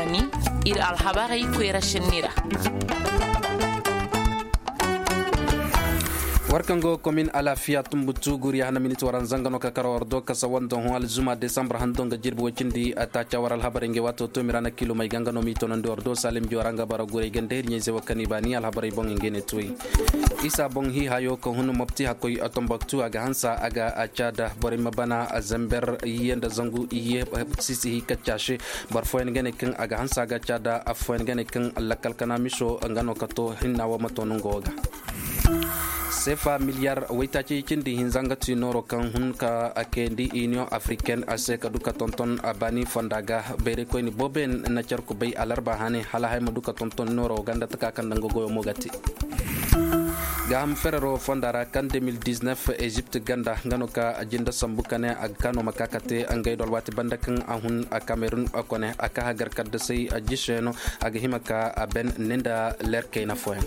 bani ir alhabari ko rashinira. warkango komin ala fiya tumbutu guri hana minute waran zangano ka karo ordo ka sawando hon zuma december handonga jirbo wacindi atacha waral habarenge wato to mirana kilo may gangano mi tonon ordo salim joranga bara gure gende nyeze wakani bani al habari bong ngene tuyi isa bong hi hayo ko hunu mopti hakoy atombaktu aga hansa aga achada bore mabana azamber yenda zangu iye sisi hi kachashi barfo ngene kin aga hansa aga chada afo ngene kin lakal kana misho ngano kato hinna wa matonungoga sefa miliyar waitaci cindi hinzanga tinoro kan hunka akendi union africaine ase kaduka tonton abani fondaga bere ko ni boben na charko bay alarba hane hala hay maduka tonton noro ganda taka kan dango goyo mogati gam ferro fondara kan 2019 Egypte ganda ngano ka ajinda sambukane agkano makakate angay dolwati bandakan ahun a Cameroon akone aka hagar kadde sey ajisheno aga himaka aben nenda lerke na foen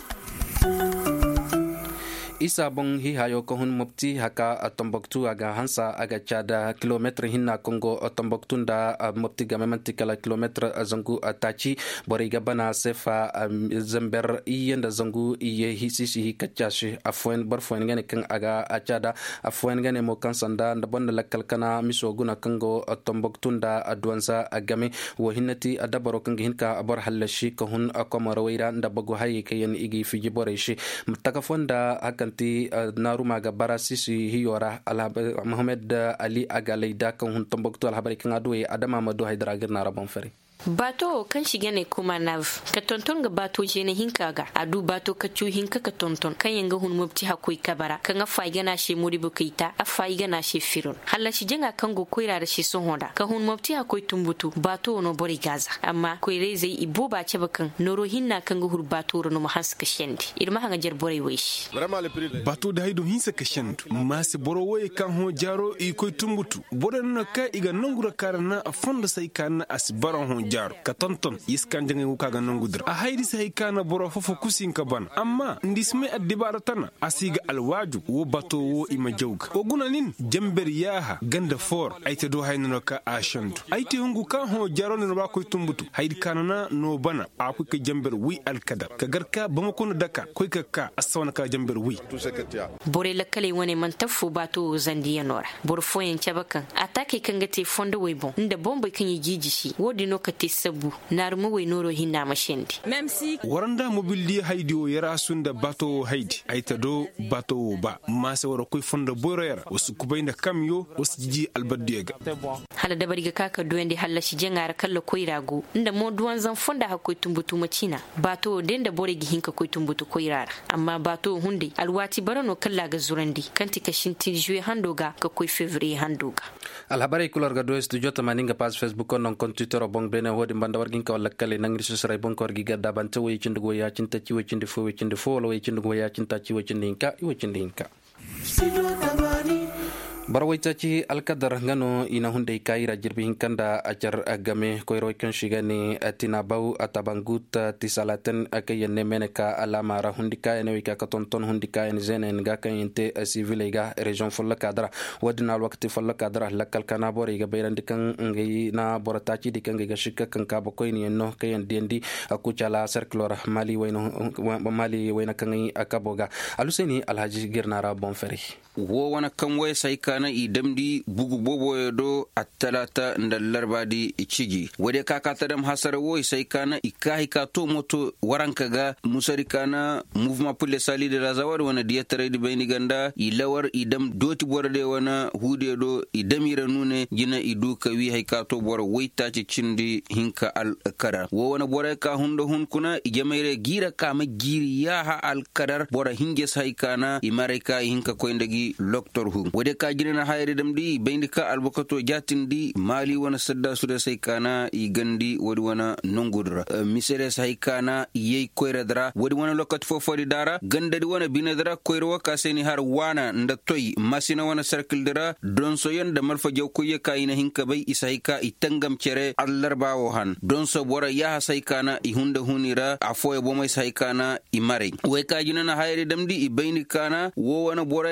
isa bong hi hayo ko hun mopti haka Tombouctou aga hansa aga chada kilometre hinna Congo Tombouctou nda mopti ga memanti kala kilometre zangu atachi boriga bana sefa zamber yenda zangu iye hisisi hi kachashi afwen barfwen ngene kan aga achada afwen ngene mo kansanda nda bonna lakal kana misoguna Congo Tombouctou nda adwanza agame wo hinnati adabaro kan hinka abar halashi ko hun akomaro wira nda bago hayi kayen igi fiji boreshi mutakafonda kanti naruma ga barasisi hiyora Mohamed Ali Agalaida kan hun Tombouctou alhabari kan adoye Adama Madu Haidara girna rabon fere bato kan shiga ne kuma nav ka tonton ga bato je ne hinka ga adu bato ka cu hinka ka tonton kan yanga hun mubti hakoi kabara kan afa ga na she muri bukaita afa ga na she firon halla shi jenga kan go koira da shi son honda ka hun mubti hakoi tumbutu bato no bori gaza amma koire zai ibo ba ce bakan noro hinna kan go hur bato no mu haska shendi irma hanga jar bori wish bato da haido hinsa ka shendu masi boro woy kan ho jaro i koi tumbutu bodan na ka iga nangura karana a fonda sai kana asbaran ho jaro ka tonton yiskan jange wuka ga nangudra a haidi sai kana boro fofo kusin ka ban amma ndisme addibara tana asiga alwaju wo bato wo ima jawga oguna nin jamber yaha ganda for aite do hayno ka ashantu aite hungu kan ho jaro no ba ko tumbutu haidi kanana no bana a ku ka jamber wi alkadar ka garka bama kono daka ko ka aswana ka jamber wi bore lakale wone man tafu bato zandiya nora bor foyen chabakan atake kanga te fondo webon nda bombo kan yi jijishi wodi no ka te sabu narmu we noro hinna mashendi waranda mobildi haidi o yara sunda bato haidi aita do bato ba masa wara koy fondo boyra wasu kubayna kamyo wasu jiji albadiyega hala da bariga kaka duwende halla shi jengara kala koyrago nda mo duwan zan fonda hakoy tumbutu macina bato denda bore gi hinka koy tumbutu koyrara amma bato hunde alwati barano kala ga zurandi kanti ka shinti juye handoga ka koy février handoga alhabari kulor ga do studio tamaninga page facebook on kon twitter bong bene wodi mbanda wargin ka wala kale nangri susray bon kor gi gadda bante way cindugo ya cinta ci way cindi fo wala way cindugo ya cinta ci way cindi hinka barwaitaci alkadar ngano ina hunde kaira jirbi hinkanda ajar agame koyro kan shigani atina bau atabangut tisalaten akayenne meneka alama ra hundika ene wika katonton hundika en zenen ga kan inte civil ga region folla kadra wadina waqti folla kadra lakal kana bori ga bayran dikan ngi na borataci dikan ga shikka kan ka bokoy ni no kayen dendi akuchala circular mali wayna kan akaboga aluseni alhaji girnara bonferi wo wana kan way sai kana idamdi bugu bobo do atalata ndallar badi icigi wade kaka tadam hasara wo sai kana ikahi ka to moto waranka ga musari kana mouvement pour les salis de la zawar wana diatare di bayni ganda ilawar idam doti borde wana hude do idamira nune gina idu ka wi hay ka to bor waita ci cindi hinka al kadar wo wana bore ka hundo hun kuna ijamaire gira kama giri ya ha al kadar bora hinge sai kana imareka hinka ko ndagi doctor hu wade ka gina hayri damdi bayndika albokato jatindi mali wana sadda sude sai kana i gandi wadi wana nongudra misere sai kana yey koyradra wadi wana lokat fofori dara gandadi wana binadra koyro ka seni har wana nda toy masina wana circle dara don so yanda malfa jaw ko ye kayina hinka bay isaika itangam cere allarbawo han don so bora ya sai kana i hunda hunira afoye bo mai sai kana i mare way ka gina hayri damdi i bayni kana wo wana bora ka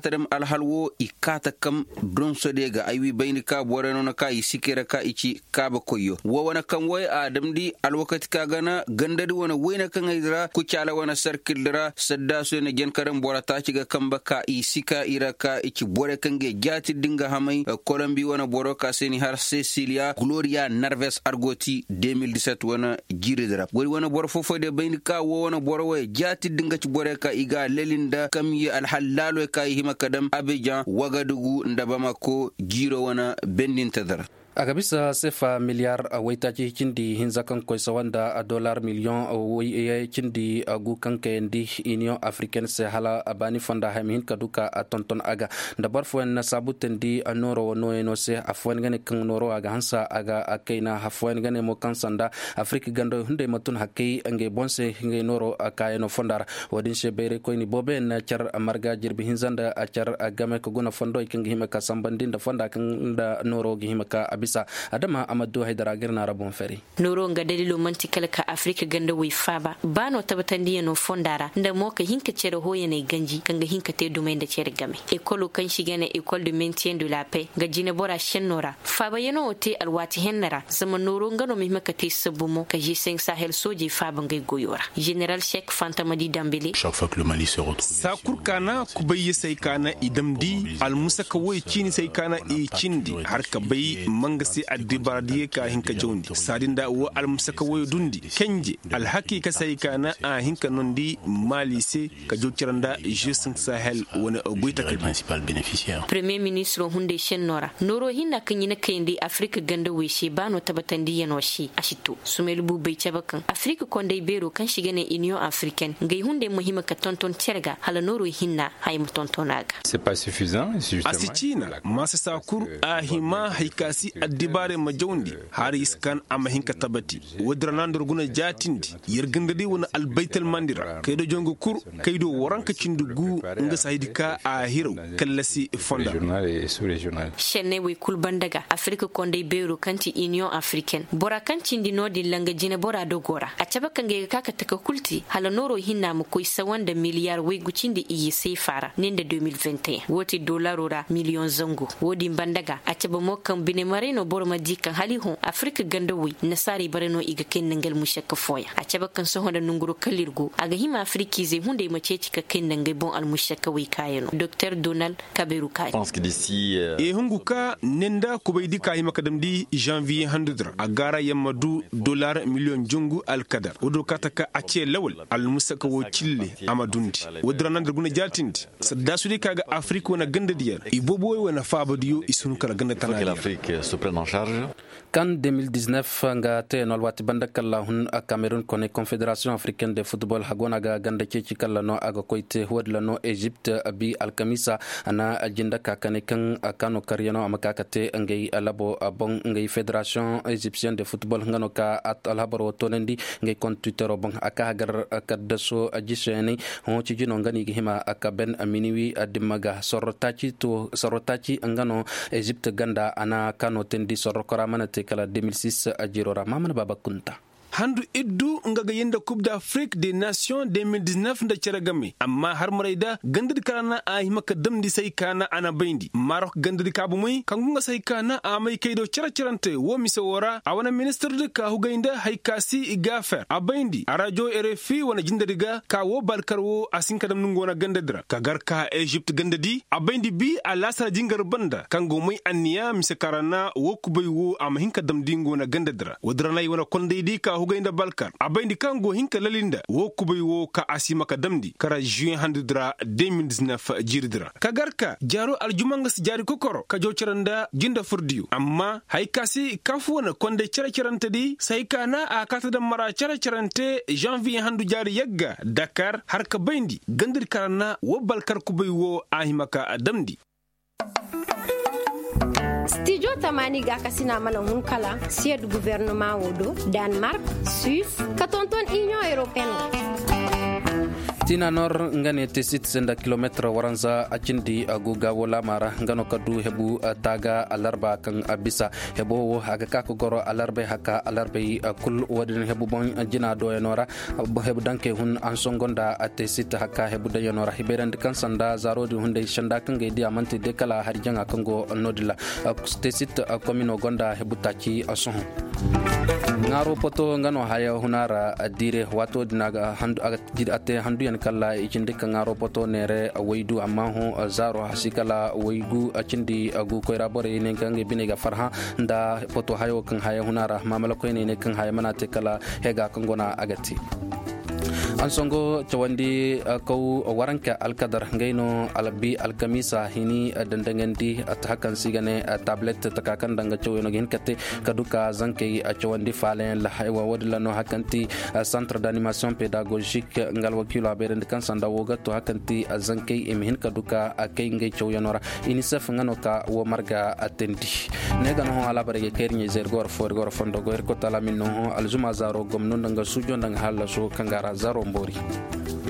katadam alhalwo ikata kam don sodega aywi bayni ka borano na ka isikira ka ichi ka ba koyo wo wana kan way adamdi alwakati ka gana gandari wana wayna kan aidra ku cala wana sarkildra sadda so ne gen karam borata ci ga kamba ka isika iraka ichi bore kan ge jati dinga hamai Colombie wana boroka seni har Cecilia Gloria Narves Argoti 2017 wana jiridra wori wana bor fofo de bayni ka wo wana boro way jati dinga ci bore ka iga lelinda kam yi alhalalo ka hima kadam Abidjan Wagadugu ndabamako jiro wana bendin tadara aga bisa sefa miliyar a waitaci kindi hinzakan koisa wanda a dolar miliyon a kindi a gukan kayendi union africaine se hala a bani fonda hamihin kaduka a tonton aga da barfuwan na sabutin di a noro no se a fuwan gane kan noro aga hansa aga a kaina hafuwan gane mo kan sanda afrika gando hunde matun hakai ange bonse hinge noro a kayano fondara wadin she bere koini bobe na char marga jirbi hinzanda a char a game ko guna fondo ikin hima ka sambandin da fonda kan da noro gi hima ka bisa adama amadu haidara girna rabon feri noro nga dalilo mantikal ka afrika ganda wi faba bano tabatan diya no fondara nda mo ka hinka cere hoye ne ganji kanga hinka te dumen da cere game ekolo kan shiga ne école de maintien de la paix ga jina bora shenora faba yano ote alwati hennara zama noro ngano mi maka te sabumo ka G5 Sahel soji faba ngai goyora general Cheikh Fantamadi Dambélé chaque fois que le Mali se retrouve sakur kana kubayye sai kana idamdi almusaka woy chini sai kana e chindi har ka bay mangasi addibardiye ka hinka jondi sadinda wo almusaka woy dundi kenje alhaki ka sai kana a hinka nondi Mali se ka jokiranda G5 Sahel wona goyta ka principal bénéficiaire premier ministre hunde shenora noro hinna kanyina kayndi afrika ganda weshi bano tabatandi yano shi ashito sumelu bu bai cabakan afrika konde bero kan shiga ne union africaine ngai hunde muhimma ka tonton terga hala noro hinna hay mu tontonaga c'est pas suffisant asichina masa sakur ahima haikasi addibare majawndi har iskan ama hinka tabati wadranandor guna jatindi yergandadi wona albaitul mandira kaydo jongo kur kaydo waranka cindugu nga saidika a hiro kallasi fonda régional et sous-régional shenne we kulbandaga afrika konde bero kanti union africaine bora kanti ndi nodi langa jina bora dogora a cabaka nge kaka taka kulti hala noro hinna mu koy sawanda miliyar we gucindi iyi sefara nende 2021 woti dolarora million zango wodi bandaga a caba mo kan bine marino borma dikan hali hon afrika ganda we nasari bareno iga kennangel mushaka foya a caba kan so honda nunguru kalirgo aga hima afriki ze hunde ma ceci ka kennangel bon al mushaka we kayeno Dr Donald Kaberu Kai je pense que d'ici e hunguka nenda kubaydi kay makadamdi janvier 100 agara yamadu dollar million jungu al kadar wodo kataka ace lawal al musaka wo cille amadundi wodranan guna jaltindi sadda sudi kaga afrika wona ganda diyar iboboy wona fabadiyo isunu kala ganda tanali l'Afrique se prenne en charge kan 2019 nga te nol wati bandakalla hun a Cameroun kone Confédération africaine de football hagona ga ganda ceci kala no aga koite wadla no Egypte bi alkamisa ana ajinda kakane kan kano karyano amakakate ngai alabo bon ngai Fédération égyptienne de football ngano ka at alhabaro tonendi ngai compteur bon aka hagar kaddaso ajisheni hon ci jino ngani hima aka ben aminiwi adimaga sorotaci ngano Egypte ganda ana kano tendi sorokora manate kala 2006 ajirora mamana baba kunta handu iddu ngaga yenda coupe d'Afrique des nations 2019 nda ceragame amma har maraida gandidi kana a himaka damdi sai kana ana baindi marok gandidi kabu muy kangunga sai kana a mai kaido ceracirante wo misawora a wana minister de ka hugainda haikasi igafer a baindi a radio RFI wana jindadiga ka wo balkarwo asinka dam nungona gandadira ka garka Egypt gandadi a baindi bi a lasa jingar banda kango muy anniya misakarana wo kubai wo a mahinka damdi ngona gandadira wadranai wana kondeidi ka hugainda balkar abaindi kango hinka lalinda wo kubai wo ka asima ka damdi kara juin 2019 jirdira kagarka jaro aljumangas jari kokoro ka joceranda jinda furdiyu amma haikasi kafuwana konde cercerante di sai kana a kata da mara cercerante janvier handu jari yagga Dakar har ka baindi gandir karana wo balkar kubai wo ahimaka damdi Studio Tamani ga kasina mana hunkala sied gouvernement wodo Denmark, Suisse, katonton Union Européenne. tina nor ngane te sit senda kilometer waranza acindi aguga wala mara ngano kadu hebu taga alarba kan abisa hebo aga ka ko goro alarbe haka alarbe kul wadin hebu bon jina do enora hebu danke hun ansongonda ate sit haka hebu de enora hiberand kan sanda zarodi hunde shanda kan ge dia manti de kala harjanga kango nodila te sit komino gonda hebu tachi ason ngaro poto ngano haya hunara dire wato dinaga handu ate handu yan kala ikindi ngaro poto nere waidu amma ho zaro hasikala waigu acindi agu koira bore ne kange binega farha nda poto hayo kan haya hunara mamala ko ne kan haya manate kala hega kangona agati ansongo chawandi ko waranka alkadar ngaino albi alkamisa hini dandangandi atakan sigane tablet takakan danga chaweno gen kate kaduka zanke chawandi falen la haywa wadla no hakanti centre d'animation pédagogique ngal wakilo aberend kan sanda woga to hakanti zanke emhin kaduka akay ngay chawyonora unicef ngano ka wo marga atendi nega no ala barege kernye zergor forgor fondo gor ko tala minno aljuma zaro gomno ndanga sujo ndanga hala so kangara zaro mbori